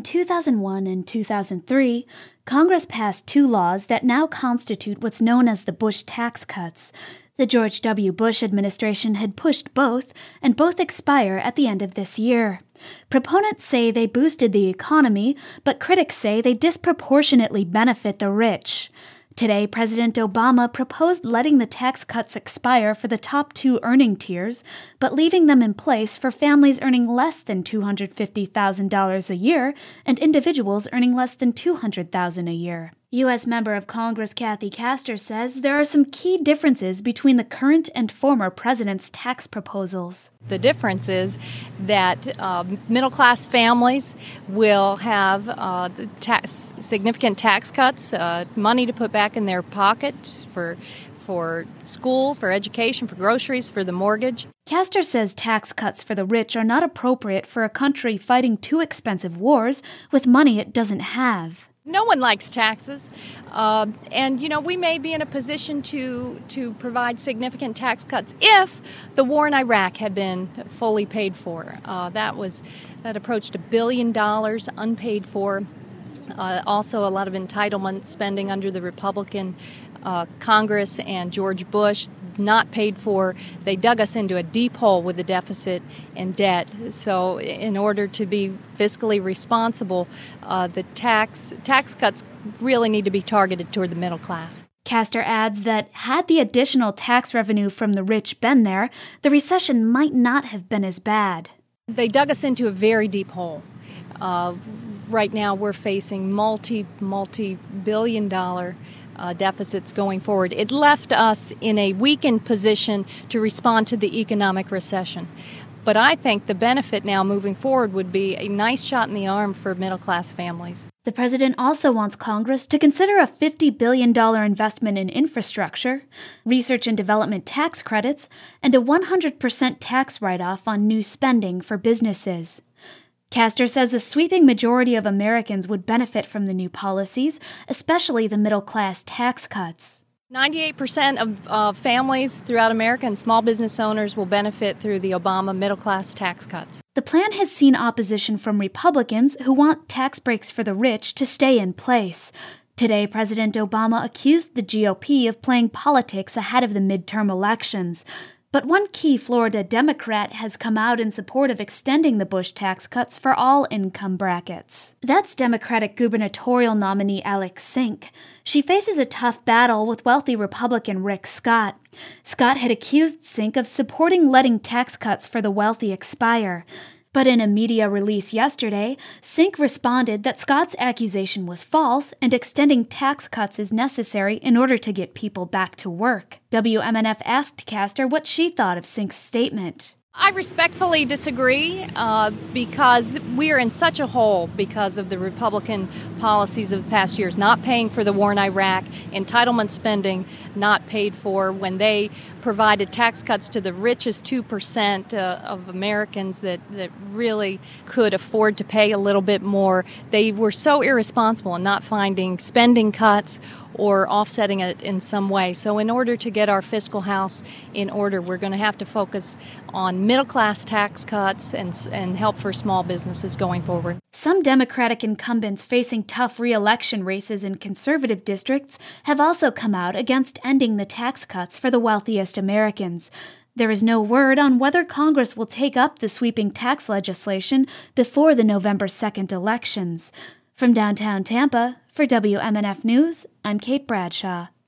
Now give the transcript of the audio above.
2001 and 2003, Congress passed two laws that now constitute what's known as the Bush tax cuts. The George W. Bush administration had pushed both, and both expire at the end of this year. Proponents say they boosted the economy, but critics say they disproportionately benefit the rich. Today, President Obama proposed letting the tax cuts expire for the top two earning tiers, but leaving them in place for families earning less than $250,000 a year and individuals earning less than $200,000 a year. U.S. Member of Congress Kathy Castor says there are some key differences between the current and former president's tax proposals. The difference is that middle-class families will have significant tax cuts, money to put back in their pocket for school, for education, for groceries, for the mortgage. Castor says tax cuts for the rich are not appropriate for a country fighting two expensive wars with money it doesn't have. No one likes taxes, and we may be in a position to provide significant tax cuts if the war in Iraq had been fully paid for. That approached $1 billion unpaid for. Also, a lot of entitlement spending under the Republican Congress and George Bush, not paid for. They dug us into a deep hole with the deficit and debt. So in order to be fiscally responsible, the tax cuts really need to be targeted toward the middle class. Castor adds that had the additional tax revenue from the rich been there, the recession might not have been as bad. They dug us into a very deep hole. Right now we're facing multi-billion dollar deficits going forward. It left us in a weakened position to respond to the economic recession. But I think the benefit now moving forward would be a nice shot in the arm for middle-class families. The president also wants Congress to consider a $50 billion investment in infrastructure, research and development tax credits, and a 100% tax write-off on new spending for businesses. Castor says a sweeping majority of Americans would benefit from the new policies, especially the middle-class tax cuts. 98% of families throughout America and small business owners will benefit through the Obama middle-class tax cuts. The plan has seen opposition from Republicans who want tax breaks for the rich to stay in place. Today, President Obama accused the GOP of playing politics ahead of the midterm elections. But one key Florida Democrat has come out in support of extending the Bush tax cuts for all income brackets. That's Democratic gubernatorial nominee Alex Sink. She faces a tough battle with wealthy Republican Rick Scott. Scott had accused Sink of supporting letting tax cuts for the wealthy expire. But in a media release yesterday, Sink responded that Scott's accusation was false and extending tax cuts is necessary in order to get people back to work. WMNF asked Castor what she thought of Sink's statement. I respectfully disagree because we are in such a hole because of the Republican policies of the past years, not paying for the war in Iraq, entitlement spending not paid for when they provided tax cuts to the richest 2% of Americans that really could afford to pay a little bit more. They were so irresponsible in not finding spending cuts or offsetting it in some way. So in order to get our fiscal house in order, we're going to have to focus on middle-class tax cuts and help for small businesses going forward. Some Democratic incumbents facing tough re-election races in conservative districts have also come out against ending the tax cuts for the wealthiest Americans. There is no word on whether Congress will take up the sweeping tax legislation before the November 2nd elections. From downtown Tampa, for WMNF News, I'm Kate Bradshaw.